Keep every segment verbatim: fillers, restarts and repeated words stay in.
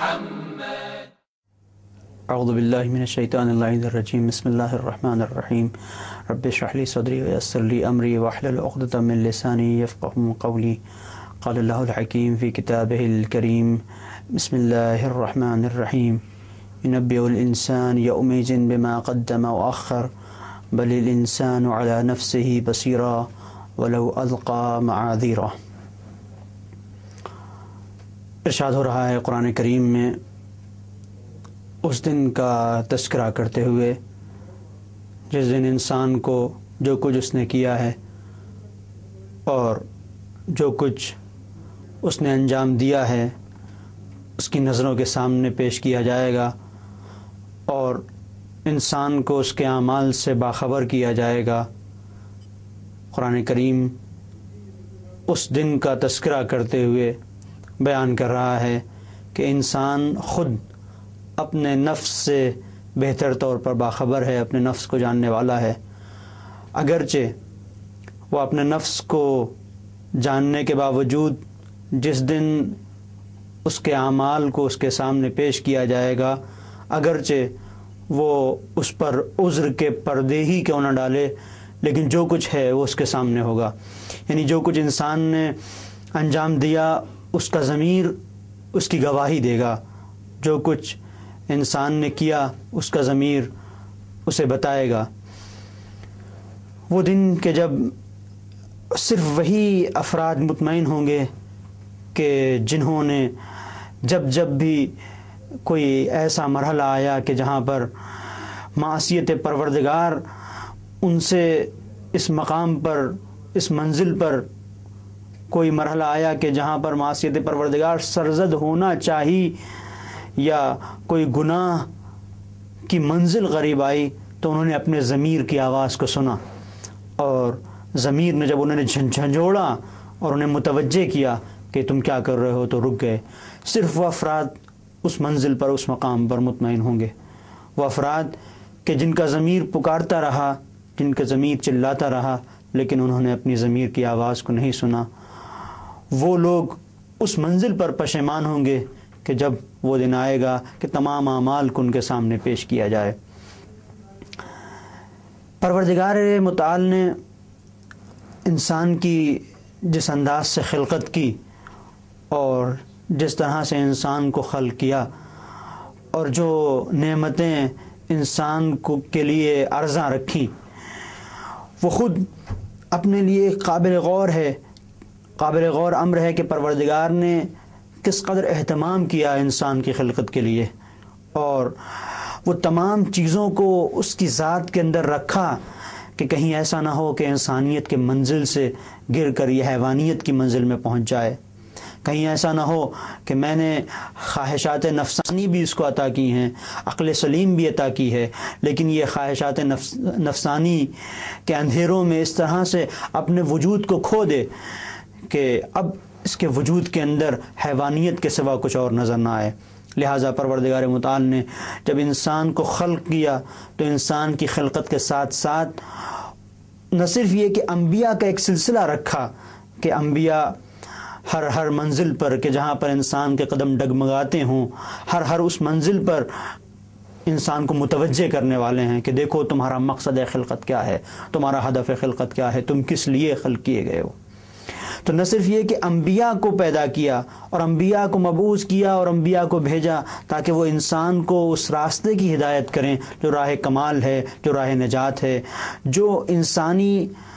محمد. اعوذ باللہ من الشیطان اللعین الرجیم. بسم اللہ الرحمن الرحیم. رب اشرح لی صدری ویسر لی امری واحلل عقدۃ من لسانی یفقهوا قولی. قال اللہ الحکیم فی کتابہ الکریم. بسم اللہ الرحمن الرحیم. ينبئ الإنسان يومئذ بما قدم وأخر بل الإنسان على نفسه بصيرا ولو ألقى معاذيرا. ارشاد ہو رہا ہے قرآن کریم میں اس دن کا تذکرہ کرتے ہوئے جس دن انسان کو جو کچھ اس نے کیا ہے اور جو کچھ اس نے انجام دیا ہے اس کی نظروں کے سامنے پیش کیا جائے گا اور انسان کو اس کے اعمال سے باخبر کیا جائے گا. قرآن کریم اس دن کا تذکرہ کرتے ہوئے بیان کر رہا ہے کہ انسان خود اپنے نفس سے بہتر طور پر باخبر ہے، اپنے نفس کو جاننے والا ہے. اگرچہ وہ اپنے نفس کو جاننے کے باوجود جس دن اس کے اعمال کو اس کے سامنے پیش کیا جائے گا، اگرچہ وہ اس پر عذر کے پردے ہی کیوں نہ ڈالے، لیکن جو کچھ ہے وہ اس کے سامنے ہوگا. یعنی جو کچھ انسان نے انجام دیا اس کا ضمیر اس کی گواہی دے گا. جو کچھ انسان نے کیا اس کا ضمیر اسے بتائے گا. وہ دن کہ جب صرف وہی افراد مطمئن ہوں گے کہ جنہوں نے جب جب بھی کوئی ایسا مرحلہ آیا کہ جہاں پر معصیت پروردگار ان سے اس مقام پر، اس منزل پر کوئی مرحلہ آیا کہ جہاں پر معصیت پروردگار سرزد ہونا چاہیے یا کوئی گناہ کی منزل قریب آئی، تو انہوں نے اپنے ضمیر کی آواز کو سنا اور ضمیر نے جب انہوں نے جھنجھوڑا اور انہیں متوجہ کیا کہ تم کیا کر رہے ہو، تو رک گئے. صرف وہ افراد اس منزل پر، اس مقام پر مطمئن ہوں گے. وہ افراد کہ جن کا ضمیر پکارتا رہا، جن کا ضمیر چلاتا رہا، لیکن انہوں نے اپنی ضمیر کی آواز کو نہیں سنا. وہ لوگ اس منزل پر پشیمان ہوں گے کہ جب وہ دن آئے گا کہ تمام اعمال کو ان کے سامنے پیش کیا جائے. پروردگار متعال نے انسان کی جس انداز سے خلقت کی اور جس طرح سے انسان کو خلق کیا اور جو نعمتیں انسان کو کے لیے عرضہ رکھی، وہ خود اپنے لیے قابل غور ہے. قابل غور امر ہے کہ پروردگار نے کس قدر اہتمام کیا انسان کی خلقت کے لیے اور وہ تمام چیزوں کو اس کی ذات کے اندر رکھا کہ کہیں ایسا نہ ہو کہ انسانیت کے منزل سے گر کر یہ حیوانیت کی منزل میں پہنچ جائے. کہیں ایسا نہ ہو کہ میں نے خواہشات نفسانی بھی اس کو عطا کی ہیں، عقل سلیم بھی عطا کی ہے، لیکن یہ خواہشات نفس نفسانی کے اندھیروں میں اس طرح سے اپنے وجود کو کھو دے کہ اب اس کے وجود کے اندر حیوانیت کے سوا کچھ اور نظر نہ آئے. لہٰذا پروردگار متعال نے جب انسان کو خلق کیا تو انسان کی خلقت کے ساتھ ساتھ نہ صرف یہ کہ انبیاء کا ایک سلسلہ رکھا کہ انبیاء ہر ہر منزل پر کہ جہاں پر انسان کے قدم ڈگمگاتے ہوں، ہر ہر اس منزل پر انسان کو متوجہ کرنے والے ہیں کہ دیکھو تمہارا مقصد خلقت کیا ہے، تمہارا ہدف خلقت کیا ہے، تم کس لیے خلق کیے گئے ہو. تو نہ صرف یہ کہ انبیاء کو پیدا کیا اور انبیاء کو مبعوث کیا اور انبیاء کو بھیجا تاکہ وہ انسان کو اس راستے کی ہدایت کریں جو راہ کمال ہے، جو راہ نجات ہے، جو انسانی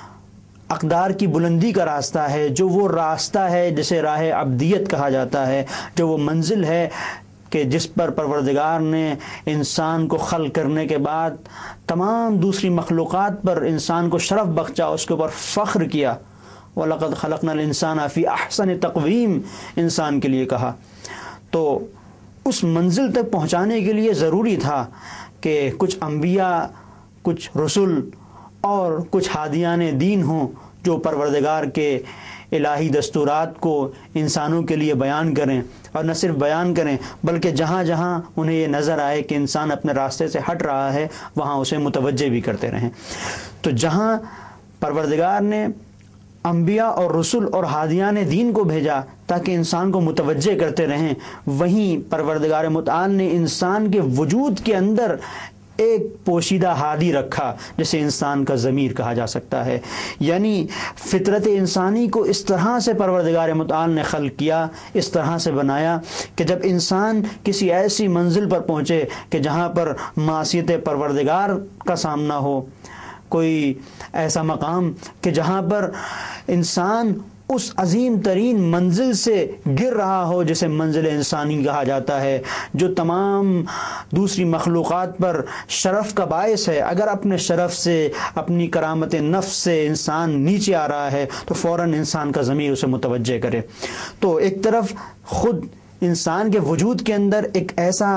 اقدار کی بلندی کا راستہ ہے، جو وہ راستہ ہے جسے راہ عبدیت کہا جاتا ہے، جو وہ منزل ہے کہ جس پر پروردگار نے انسان کو خلق کرنے کے بعد تمام دوسری مخلوقات پر انسان کو شرف بخشا، اس کے اوپر فخر کیا. وَلَقَدْ خَلَقْنَا الْإِنسَانَ فِي أَحْسَنِ تَقْوِيمٍ انسان کے لیے کہا. تو اس منزل تک پہنچانے کے لیے ضروری تھا کہ کچھ انبیاء، کچھ رسول اور کچھ ہادیان دین ہوں جو پروردگار کے الہی دستورات کو انسانوں کے لیے بیان کریں، اور نہ صرف بیان کریں بلکہ جہاں جہاں انہیں یہ نظر آئے کہ انسان اپنے راستے سے ہٹ رہا ہے وہاں اسے متوجہ بھی کرتے رہیں. تو جہاں پروردگار نے انبیاء اور رسل اور ہادیان دین کو بھیجا تاکہ انسان کو متوجہ کرتے رہیں، وہیں پروردگار متعال نے انسان کے وجود کے اندر ایک پوشیدہ ہادی رکھا جسے انسان کا ضمیر کہا جا سکتا ہے. یعنی فطرت انسانی کو اس طرح سے پروردگار متعال نے خلق کیا، اس طرح سے بنایا کہ جب انسان کسی ایسی منزل پر پہنچے کہ جہاں پر معصیت پروردگار کا سامنا ہو، کوئی ایسا مقام کہ جہاں پر انسان اس عظیم ترین منزل سے گر رہا ہو جسے منزل انسانی کہا جاتا ہے، جو تمام دوسری مخلوقات پر شرف کا باعث ہے. اگر اپنے شرف سے، اپنی کرامت نفس سے انسان نیچے آ رہا ہے تو فوراً انسان کا ضمیر اسے متوجہ کرے. تو ایک طرف خود انسان کے وجود کے اندر ایک ایسا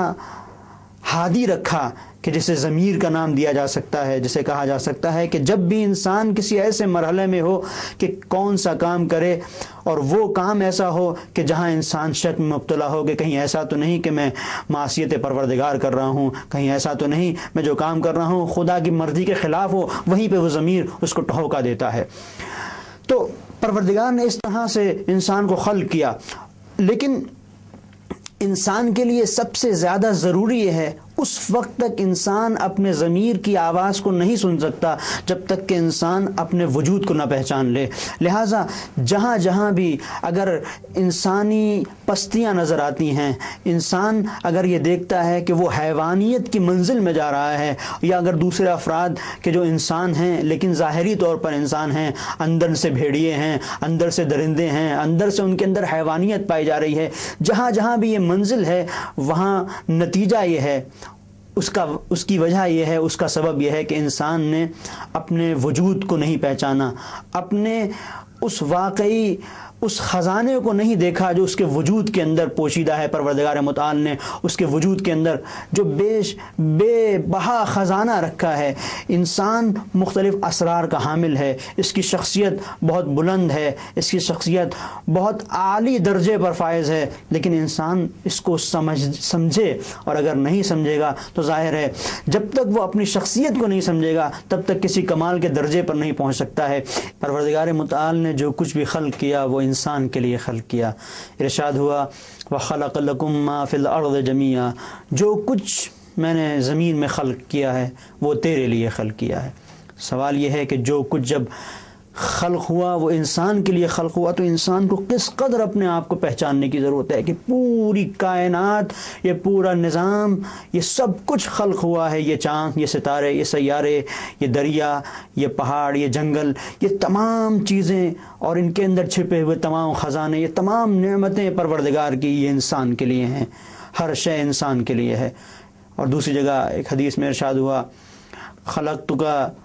ہادی رکھا کہ جسے ضمیر کا نام دیا جا سکتا ہے، جسے کہا جا سکتا ہے کہ جب بھی انسان کسی ایسے مرحلے میں ہو کہ کون سا کام کرے اور وہ کام ایسا ہو کہ جہاں انسان شک میں مبتلا ہو کہ کہیں ایسا تو نہیں کہ میں معصیت پروردگار کر رہا ہوں، کہیں ایسا تو نہیں میں جو کام کر رہا ہوں خدا کی مرضی کے خلاف ہو، وہیں پہ وہ ضمیر اس کو ٹھوکا دیتا ہے. تو پروردگار نے اس طرح سے انسان کو خلق کیا. لیکن انسان کے لیے سب سے زیادہ ضروری یہ ہے، اس وقت تک انسان اپنے ضمیر کی آواز کو نہیں سن سکتا جب تک کہ انسان اپنے وجود کو نہ پہچان لے. لہٰذا جہاں جہاں بھی اگر انسانی پستیاں نظر آتی ہیں، انسان اگر یہ دیکھتا ہے کہ وہ حیوانیت کی منزل میں جا رہا ہے، یا اگر دوسرے افراد کہ جو انسان ہیں لیکن ظاہری طور پر انسان ہیں، اندر سے بھیڑیے ہیں، اندر سے درندے ہیں، اندر سے ان کے اندر حیوانیت پائی جا رہی ہے، جہاں جہاں بھی یہ منزل ہے وہاں نتیجہ یہ ہے، اس کا اس کی وجہ یہ ہے، اس کا سبب یہ ہے کہ انسان نے اپنے وجود کو نہیں پہچانا، اپنے اس واقعی اس خزانے کو نہیں دیکھا جو اس کے وجود کے اندر پوشیدہ ہے. پروردگار متعال نے اس کے وجود کے اندر جو بیش بے بہا خزانہ رکھا ہے. انسان مختلف اسرار کا حامل ہے، اس کی شخصیت بہت بلند ہے، اس کی شخصیت بہت عالی درجے پر فائز ہے، لیکن انسان اس کو سمجھ سمجھے اور اگر نہیں سمجھے گا تو ظاہر ہے جب تک وہ اپنی شخصیت کو نہیں سمجھے گا تب تک کسی کمال کے درجے پر نہیں پہنچ سکتا ہے. پروردگار متعال نے جو کچھ بھی خلق کیا وہ انسان کے لیے خلق کیا. ارشاد ہوا وَخَلَقَ لَكُم مَّا فِي الْأَرْضِ جَمِيعًا، جو کچھ میں نے زمین میں خلق کیا ہے وہ تیرے لیے خلق کیا ہے. سوال یہ ہے کہ جو کچھ جب خلق ہوا وہ انسان کے لیے خلق ہوا تو انسان کو کس قدر اپنے آپ کو پہچاننے کی ضرورت ہے کہ پوری کائنات، یہ پورا نظام، یہ سب کچھ خلق ہوا ہے. یہ چاند، یہ ستارے، یہ سیارے، یہ دریا، یہ پہاڑ، یہ جنگل، یہ تمام چیزیں اور ان کے اندر چھپے ہوئے تمام خزانے، یہ تمام نعمتیں پروردگار کی یہ انسان کے لیے ہیں. ہر شے انسان کے لیے ہے. اور دوسری جگہ ایک حدیث میں ارشاد ہوا خلقتک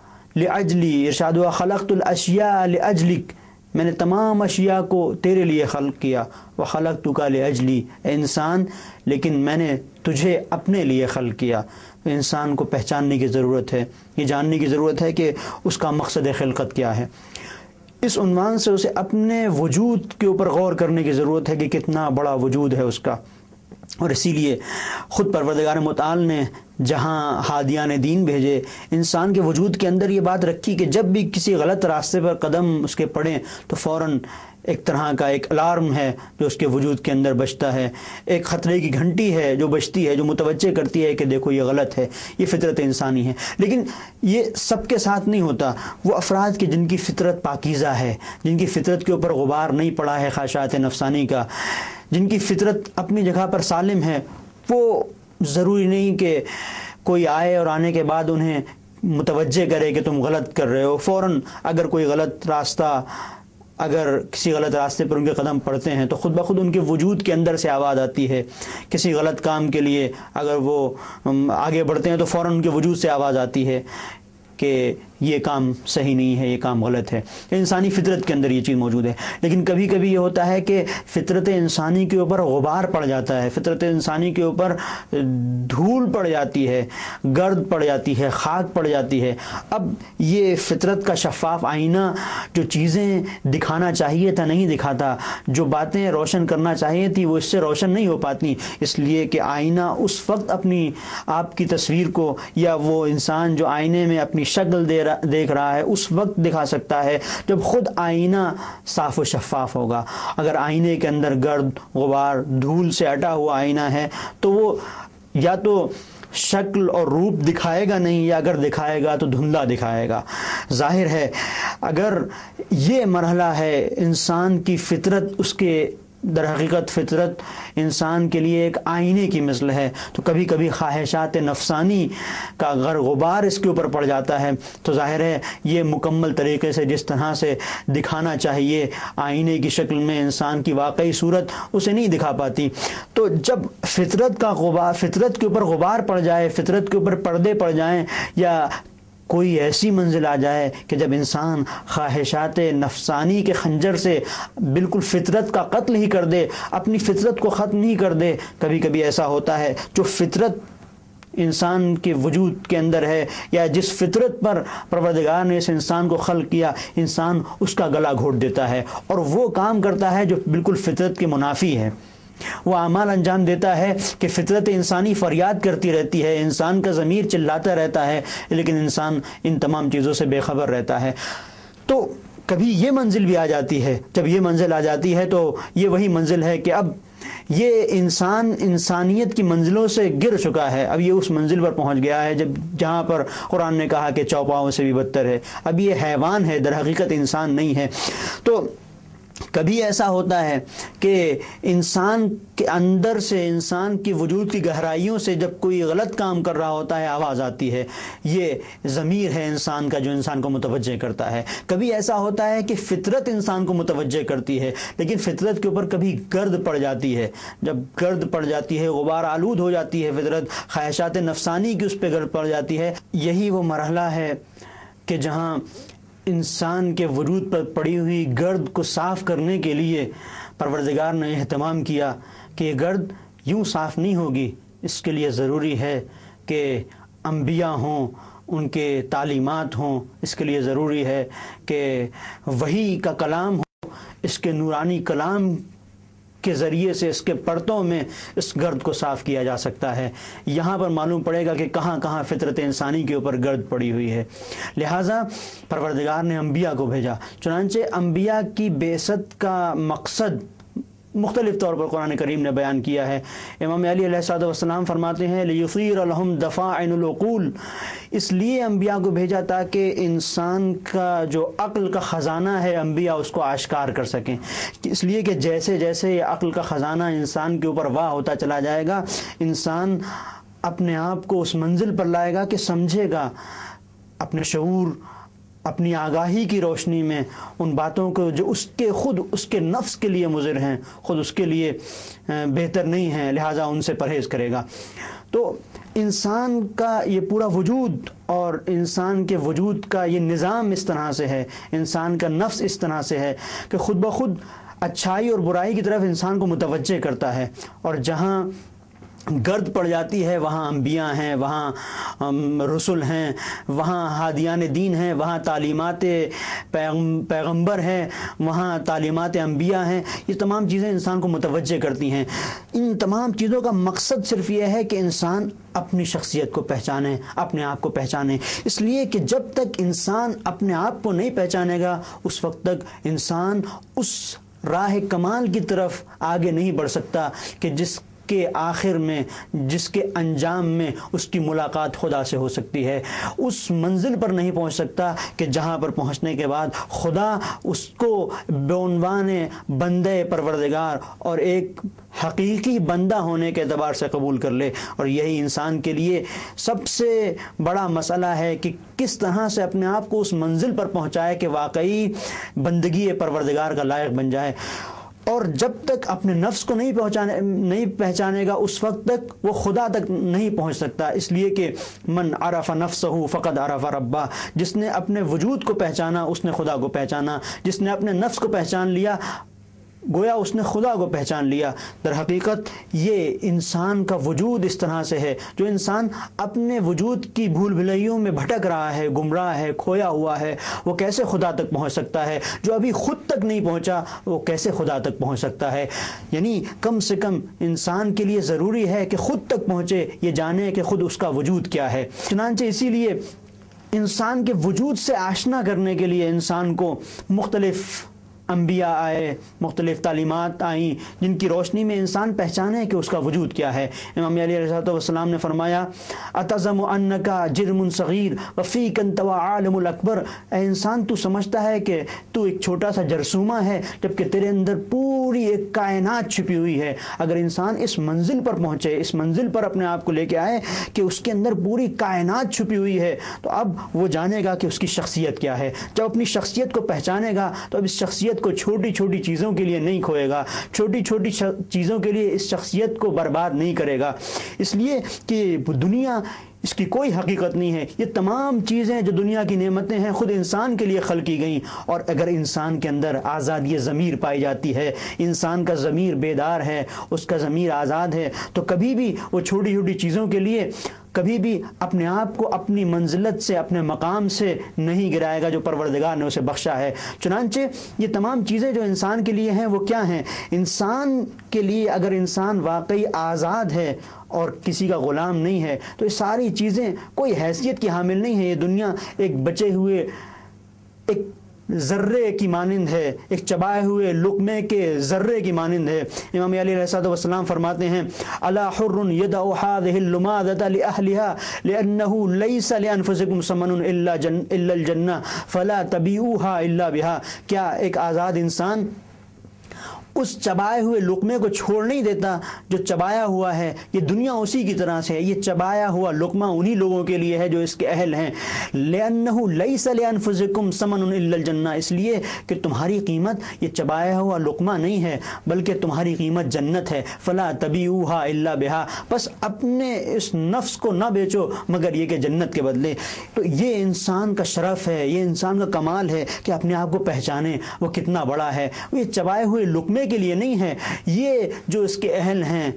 لأجلی، ارشاد ہوا خلقت الاشیاء لأجلک، میں نے تمام اشیاء کو تیرے لیے خلق کیا. وخلقتک لأجلی، اے انسان لیکن میں نے تجھے اپنے لیے خلق کیا. انسان کو پہچاننے کی ضرورت ہے، یہ جاننے کی ضرورت ہے کہ اس کا مقصد خلقت کیا ہے. اس عنوان سے اسے اپنے وجود کے اوپر غور کرنے کی ضرورت ہے کہ کتنا بڑا وجود ہے اس کا. اور اسی لیے خود پروردگار متعال نے جہاں ہادیان دین بھیجے، انسان کے وجود کے اندر یہ بات رکھی کہ جب بھی کسی غلط راستے پر قدم اس کے پڑیں تو فوراً ایک طرح کا ایک الارم ہے جو اس کے وجود کے اندر بجتا ہے، ایک خطرے کی گھنٹی ہے جو بجتی ہے، جو متوجہ کرتی ہے کہ دیکھو یہ غلط ہے. یہ فطرت انسانی ہے. لیکن یہ سب کے ساتھ نہیں ہوتا. وہ افراد کے جن کی فطرت پاکیزہ ہے، جن کی فطرت کے اوپر غبار نہیں پڑا ہے خواہشات نفسانی کا، جن کی فطرت اپنی جگہ پر سالم ہے، وہ ضروری نہیں کہ کوئی آئے اور آنے کے بعد انہیں متوجہ کرے کہ تم غلط کر رہے ہو. فوراً اگر کوئی غلط راستہ، اگر کسی غلط راستے پر ان کے قدم پڑتے ہیں تو خود بخود ان کے وجود کے اندر سے آواز آتی ہے. کسی غلط کام کے لیے اگر وہ آگے بڑھتے ہیں تو فوراً ان کے وجود سے آواز آتی ہے کہ یہ کام صحیح نہیں ہے، یہ کام غلط ہے. انسانی فطرت کے اندر یہ چیز موجود ہے. لیکن کبھی کبھی یہ ہوتا ہے کہ فطرت انسانی کے اوپر غبار پڑ جاتا ہے، فطرت انسانی کے اوپر دھول پڑ جاتی ہے، گرد پڑ جاتی ہے، خاک پڑ جاتی ہے. اب یہ فطرت کا شفاف آئینہ جو چیزیں دکھانا چاہیے تھا نہیں دکھاتا، جو باتیں روشن کرنا چاہیے تھی وہ اس سے روشن نہیں ہو پاتی، اس لیے کہ آئینہ اس وقت اپنی آپ کی تصویر کو، یا وہ انسان جو آئینے میں اپنی شکل دے دیکھ رہا ہے اس وقت دکھا سکتا ہے جب خود آئینہ صاف و شفاف ہوگا۔ اگر آئینے کے اندر گرد غبار دھول سے اٹا ہوا آئینہ ہے تو وہ یا تو شکل اور روپ دکھائے گا نہیں، یا اگر دکھائے گا تو دھندلا دکھائے گا۔ ظاہر ہے اگر یہ مرحلہ ہے انسان کی فطرت، اس کے در حقیقت فطرت انسان کے لیے ایک آئینے کی مثل ہے، تو کبھی کبھی خواہشات نفسانی کا غر غبار اس کے اوپر پڑ جاتا ہے، تو ظاہر ہے یہ مکمل طریقے سے جس طرح سے دکھانا چاہیے آئینے کی شکل میں انسان کی واقعی صورت اسے نہیں دکھا پاتی۔ تو جب فطرت کا غبار فطرت کے اوپر غبار پڑ جائے، فطرت کے اوپر پردے پڑ جائیں، یا کوئی ایسی منزل آ جائے کہ جب انسان خواہشات نفسانی کے خنجر سے بالکل فطرت کا قتل ہی کر دے، اپنی فطرت کو ختم نہیں کر دے، کبھی کبھی ایسا ہوتا ہے جو فطرت انسان کے وجود کے اندر ہے، یا جس فطرت پر پروردگار نے اس انسان کو خلق کیا، انسان اس کا گلا گھونٹ دیتا ہے اور وہ کام کرتا ہے جو بالکل فطرت کے منافی ہے، وہ اعمال انجام دیتا ہے کہ فطرت انسانی فریاد کرتی رہتی ہے، انسان کا ضمیر چلاتا رہتا ہے، لیکن انسان ان تمام چیزوں سے بے خبر رہتا ہے۔ تو کبھی یہ منزل بھی آ جاتی ہے، جب یہ منزل آ جاتی ہے تو یہ وہی منزل ہے کہ اب یہ انسان انسانیت کی منزلوں سے گر چکا ہے، اب یہ اس منزل پر پہنچ گیا ہے جب جہاں پر قرآن نے کہا کہ چوپاؤں سے بھی بدتر ہے، اب یہ حیوان ہے، در حقیقت انسان نہیں ہے۔ تو کبھی ایسا ہوتا ہے کہ انسان کے اندر سے، انسان کی وجود کی گہرائیوں سے جب کوئی غلط کام کر رہا ہوتا ہے آواز آتی ہے، یہ ضمیر ہے انسان کا جو انسان کو متوجہ کرتا ہے۔ کبھی ایسا ہوتا ہے کہ فطرت انسان کو متوجہ کرتی ہے، لیکن فطرت کے اوپر کبھی گرد پڑ جاتی ہے، جب گرد پڑ جاتی ہے، غبار آلود ہو جاتی ہے فطرت، خواہشات نفسانی کی اس پہ گرد پڑ جاتی ہے، یہی وہ مرحلہ ہے کہ جہاں انسان کے وجود پر پڑی ہوئی گرد کو صاف کرنے کے لیے پروردگار نے اہتمام کیا کہ یہ گرد یوں صاف نہیں ہوگی، اس کے لیے ضروری ہے کہ انبیاء ہوں، ان کے تعلیمات ہوں، اس کے لیے ضروری ہے کہ وحی کا کلام ہو، اس کے نورانی کلام کے ذریعے سے اس کے پرتوں میں اس گرد کو صاف کیا جا سکتا ہے۔ یہاں پر معلوم پڑے گا کہ کہاں کہاں فطرت انسانی کے اوپر گرد پڑی ہوئی ہے، لہٰذا پروردگار نے انبیاء کو بھیجا۔ چنانچہ انبیاء کی بعثت کا مقصد مختلف طور پر قرآن کریم نے بیان کیا ہے۔ امام علی علیہ الصلوۃ والسلام فرماتے ہیں لیثیر لہم دفاعن العقول، اس لیے انبیاء کو بھیجا تاکہ انسان کا جو عقل کا خزانہ ہے انبیاء اس کو آشکار کر سکیں، اس لیے کہ جیسے جیسے یہ عقل کا خزانہ انسان کے اوپر واہ ہوتا چلا جائے گا، انسان اپنے آپ کو اس منزل پر لائے گا کہ سمجھے گا، اپنے شعور، اپنی آگاہی کی روشنی میں ان باتوں کو جو اس کے خود اس کے نفس کے لیے مضر ہیں، خود اس کے لیے بہتر نہیں ہیں، لہٰذا ان سے پرہیز کرے گا۔ تو انسان کا یہ پورا وجود اور انسان کے وجود کا یہ نظام اس طرح سے ہے، انسان کا نفس اس طرح سے ہے کہ خود بخود اچھائی اور برائی کی طرف انسان کو متوجہ کرتا ہے، اور جہاں گرد پڑ جاتی ہے وہاں انبیاء ہیں، وہاں رسل ہیں، وہاں ہادیان دین ہیں، وہاں تعلیمات پیغمبر ہیں، وہاں تعلیمات انبیاء ہیں، یہ تمام چیزیں انسان کو متوجہ کرتی ہیں۔ ان تمام چیزوں کا مقصد صرف یہ ہے کہ انسان اپنی شخصیت کو پہچانے، اپنے آپ کو پہچانے، اس لیے کہ جب تک انسان اپنے آپ کو نہیں پہچانے گا اس وقت تک انسان اس راہ کمال کی طرف آگے نہیں بڑھ سکتا کہ جس کے آخر میں، جس کے انجام میں اس کی ملاقات خدا سے ہو سکتی ہے، اس منزل پر نہیں پہنچ سکتا کہ جہاں پر پہنچنے کے بعد خدا اس کو بعنوان بندے پروردگار اور ایک حقیقی بندہ ہونے کے اعتبار سے قبول کر لے۔ اور یہی انسان کے لیے سب سے بڑا مسئلہ ہے کہ کس طرح سے اپنے آپ کو اس منزل پر پہنچائے کہ واقعی بندگی پروردگار کا لائق بن جائے۔ اور جب تک اپنے نفس کو نہیں پہنچانے نہیں پہچانے گا اس وقت تک وہ خدا تک نہیں پہنچ سکتا، اس لیے کہ من عرف نفسہ فقد عرف ربہ، جس نے اپنے وجود کو پہچانا اس نے خدا کو پہچانا، جس نے اپنے نفس کو پہچان لیا گویا اس نے خدا کو پہچان لیا۔ در حقیقت یہ انسان کا وجود اس طرح سے ہے، جو انسان اپنے وجود کی بھول بھلائیوں میں بھٹک رہا ہے، گمراہ ہے، کھویا ہوا ہے، وہ کیسے خدا تک پہنچ سکتا ہے؟ جو ابھی خود تک نہیں پہنچا وہ کیسے خدا تک پہنچ سکتا ہے؟ یعنی کم سے کم انسان کے لیے ضروری ہے کہ خود تک پہنچے، یہ جانے کہ خود اس کا وجود کیا ہے۔ چنانچہ اسی لیے انسان کے وجود سے آشنا کرنے کے لیے انسان کو مختلف انبیاء آئے، مختلف تعلیمات آئیں جن کی روشنی میں انسان پہچانے کہ اس کا وجود کیا ہے۔ امام علی علیہ السلام نے فرمایا اتزم انکا جرم صغیر وفیک انت عالم الاکبر، اے انسان تو سمجھتا ہے کہ تو ایک چھوٹا سا جرثومہ ہے جبکہ تیرے اندر پوری ایک کائنات چھپی ہوئی ہے۔ اگر انسان اس منزل پر پہنچے، اس منزل پر اپنے آپ کو لے کے آئے کہ اس کے اندر پوری کائنات چھپی ہوئی ہے، تو اب وہ جانے گا کہ اس کی شخصیت کیا ہے۔ جب اپنی شخصیت کو پہچانے گا تو اب اس شخصیت کو چھوٹی چھوٹی چیزوں کے لیے نہیں کھوئے گا، چھوٹی چھوٹی چیزوں کے لیے اس شخصیت کو برباد نہیں کرے گا، اس لیے کہ دنیا اس کی کوئی حقیقت نہیں ہے۔ یہ تمام چیزیں جو دنیا کی نعمتیں ہیں خود انسان کے لیے خلق کی گئیں، اور اگر انسان کے اندر آزادی ضمیر پائی جاتی ہے، انسان کا ضمیر بیدار ہے، اس کا ضمیر آزاد ہے، تو کبھی بھی وہ چھوٹی چھوٹی چیزوں کے لیے کبھی بھی اپنے آپ کو اپنی منزلت سے، اپنے مقام سے نہیں گرائے گا جو پروردگار نے اسے بخشا ہے۔ چنانچہ یہ تمام چیزیں جو انسان کے لیے ہیں وہ کیا ہیں؟ انسان کے لیے اگر انسان واقعی آزاد ہے اور کسی کا غلام نہیں ہے تو یہ ساری چیزیں کوئی حیثیت کی حامل نہیں ہیں۔ یہ دنیا ایک بچے ہوئے ایک ذرے کی مانند ہے، ایک چبائے ہوئے لقمے کے ذرے کی مانند ہے۔ امام علی علیہ السلام فرماتے ہیں الا حر يدع هذه اللماذة لأهلها لأنه ليس لأنفسكم ثمن الا جن الا الجنة فلا تبيعوها الا بها، کیا ایک آزاد انسان اس چبائے ہوئے لقمے کو چھوڑ نہیں دیتا جو چبایا ہوا ہے؟ یہ دنیا اسی کی طرح سے ہے، یہ چبایا ہوا لقمہ انہی لوگوں کے لیے ہے جو اس کے اہل ہیں۔ لِأَنَّهُ لَيْسَ لِأَنفُسِكُمْ ثَمَنٌ إِلَّا الْجَنَّةِ، اس لیے کہ تمہاری قیمت یہ چبایا ہوا لقمہ نہیں ہے بلکہ تمہاری قیمت جنت ہے۔ فَلَا تَبِيعُوهَا إِلَّا بِهَا، بس اپنے اس نفس کو نہ بیچو مگر یہ کہ جنت کے بدلے۔ تو یہ انسان کا شرف ہے، یہ انسان کا کمال ہے کہ اپنے آپ کو پہچانے وہ کتنا بڑا ہے۔ وہ یہ چبائے ہوئے لقمے کے لیے نہیں ہے، یہ جو اس کے اہل ہیں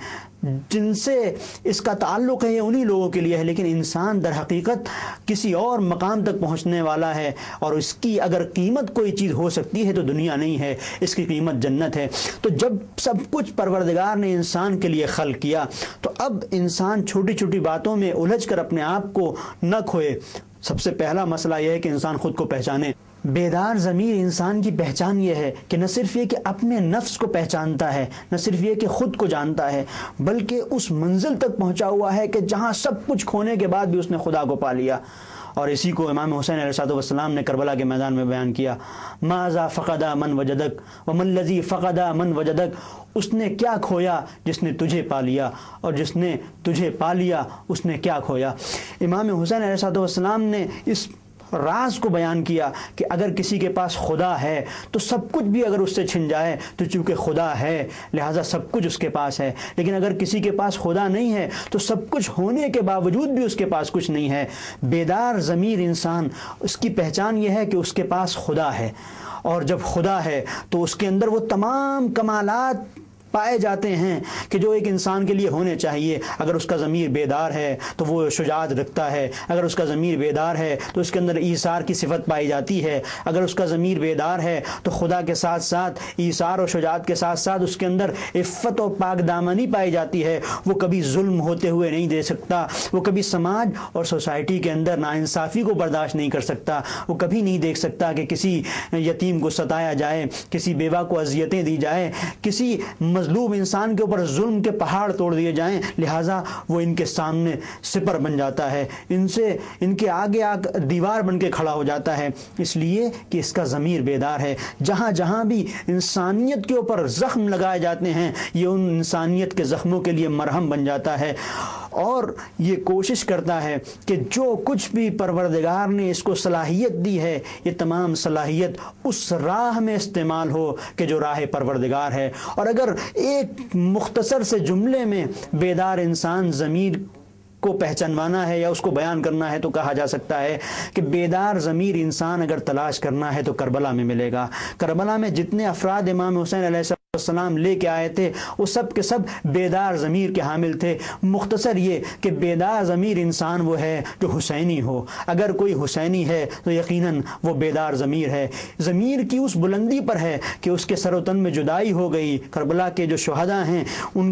جن سے اس کا تعلق ہے یہ انہی لوگوں کے لیے ہے، لیکن انسان در حقیقت کسی اور مقام تک پہنچنے والا ہے، اور اس کی اگر قیمت کوئی چیز ہو سکتی ہے تو دنیا نہیں ہے، اس کی قیمت جنت ہے۔ تو جب سب کچھ پروردگار نے انسان کے لیے خلق کیا تو اب انسان چھوٹی چھوٹی باتوں میں الجھ کر اپنے آپ کو نہ کھوئے۔ سب سے پہلا مسئلہ یہ ہے کہ انسان خود کو پہچانے۔ بیدار ضمیر انسان کی پہچان یہ ہے کہ نہ صرف یہ کہ اپنے نفس کو پہچانتا ہے، نہ صرف یہ کہ خود کو جانتا ہے، بلکہ اس منزل تک پہنچا ہوا ہے کہ جہاں سب کچھ کھونے کے بعد بھی اس نے خدا کو پا لیا۔ اور اسی کو امام حسین علیہ السلام نے کربلا کے میدان میں بیان کیا، ماذا فقد من وجدک ومن الذی فقد من وجدک، اس نے کیا کھویا جس نے تجھے پا لیا، اور جس نے تجھے پا لیا اس نے کیا کھویا۔ امام حسین علیہ السلام نے اس راز کو بیان کیا کہ اگر کسی کے پاس خدا ہے تو سب کچھ بھی اگر اس سے چھن جائے تو چونکہ خدا ہے لہٰذا سب کچھ اس کے پاس ہے، لیکن اگر کسی کے پاس خدا نہیں ہے تو سب کچھ ہونے کے باوجود بھی اس کے پاس کچھ نہیں ہے۔ بیدار ضمیر انسان، اس کی پہچان یہ ہے کہ اس کے پاس خدا ہے، اور جب خدا ہے تو اس کے اندر وہ تمام کمالات پائے جاتے ہیں کہ جو ایک انسان کے لیے ہونے چاہیے۔ اگر اس کا ضمیر بیدار ہے تو وہ شجاعت رکھتا ہے، اگر اس کا ضمیر بیدار ہے تو اس کے اندر ایثار کی صفت پائی جاتی ہے، اگر اس کا ضمیر بیدار ہے تو خدا کے ساتھ ساتھ ایثار و شجاعت کے ساتھ ساتھ اس کے اندر عفت و پاک دامنی پائی جاتی ہے۔ وہ کبھی ظلم ہوتے ہوئے نہیں دے سکتا، وہ کبھی سماج اور سوسائٹی کے اندر ناانصافی کو برداشت نہیں کر سکتا، وہ کبھی نہیں دیکھ سکتا کہ کسی یتیم کو ستایا جائے، کسی بیوہ کو اذیتیں دی جائے، کسی مظلوم انسان کے اوپر ظلم کے پہاڑ توڑ دیے جائیں، لہٰذا وہ ان کے سامنے سپر بن جاتا ہے، ان سے ان کے آگے آگ دیوار بن کے کھڑا ہو جاتا ہے، اس لیے کہ اس کا ضمیر بیدار ہے۔ جہاں جہاں بھی انسانیت کے اوپر زخم لگائے جاتے ہیں یہ ان انسانیت کے زخموں کے لیے مرہم بن جاتا ہے، اور یہ کوشش کرتا ہے کہ جو کچھ بھی پروردگار نے اس کو صلاحیت دی ہے یہ تمام صلاحیت اس راہ میں استعمال ہو کہ جو راہ پروردگار ہے۔ اور اگر ایک مختصر سے جملے میں بیدار انسان ضمیر کو پہچانوانا ہے یا اس کو بیان کرنا ہے تو کہا جا سکتا ہے کہ بیدار ضمیر انسان اگر تلاش کرنا ہے تو کربلا میں ملے گا۔ کربلا میں جتنے افراد امام حسین علیہ السلام لے کے آئے تھے وہ سب کے سب بیدار ضمیر کے حامل تھے۔ مختصر یہ کہ بیدار ضمیر انسان وہ ہے جو حسینی ہو، اگر کوئی حسینی ہے تو یقیناً وہ بیدار ضمیر ہے، ضمیر کی اس بلندی پر ہے کہ اس کے سر و تن میں جدائی ہو گئی۔ کربلا کے جو شہداء ہیں ان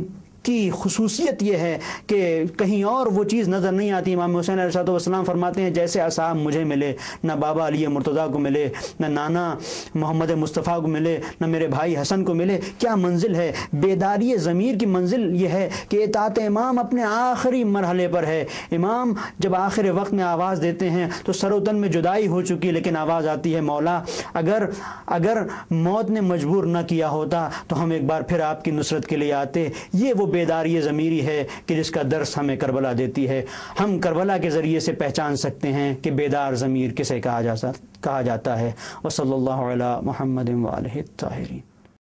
کی خصوصیت یہ ہے کہ کہیں اور وہ چیز نظر نہیں آتی۔ امام حسین علیہ السلام فرماتے ہیں جیسے اصحاب مجھے ملے، نہ بابا علی مرتضیٰ کو ملے، نہ نانا محمد مصطفیٰ کو ملے، نہ میرے بھائی حسن کو ملے۔ کیا منزل ہے! بیداری ضمیر کی منزل یہ ہے کہ اطاعت امام اپنے آخری مرحلے پر ہے۔ امام جب آخر وقت میں آواز دیتے ہیں تو سر و تن میں جدائی ہو چکی، لیکن آواز آتی ہے مولا اگر اگر موت نے مجبور نہ کیا ہوتا تو ہم ایک بار پھر آپ کی نصرت کے لیے آتے۔ یہ وہ بیداری ضمیری ہے کہ جس کا درس ہمیں کربلا دیتی ہے۔ ہم کربلا کے ذریعے سے پہچان سکتے ہیں کہ بیدار ضمیر کسے کہا جا کہا جاتا ہے۔ وصلی اللہ علی محمد وآلہ الطاہرین۔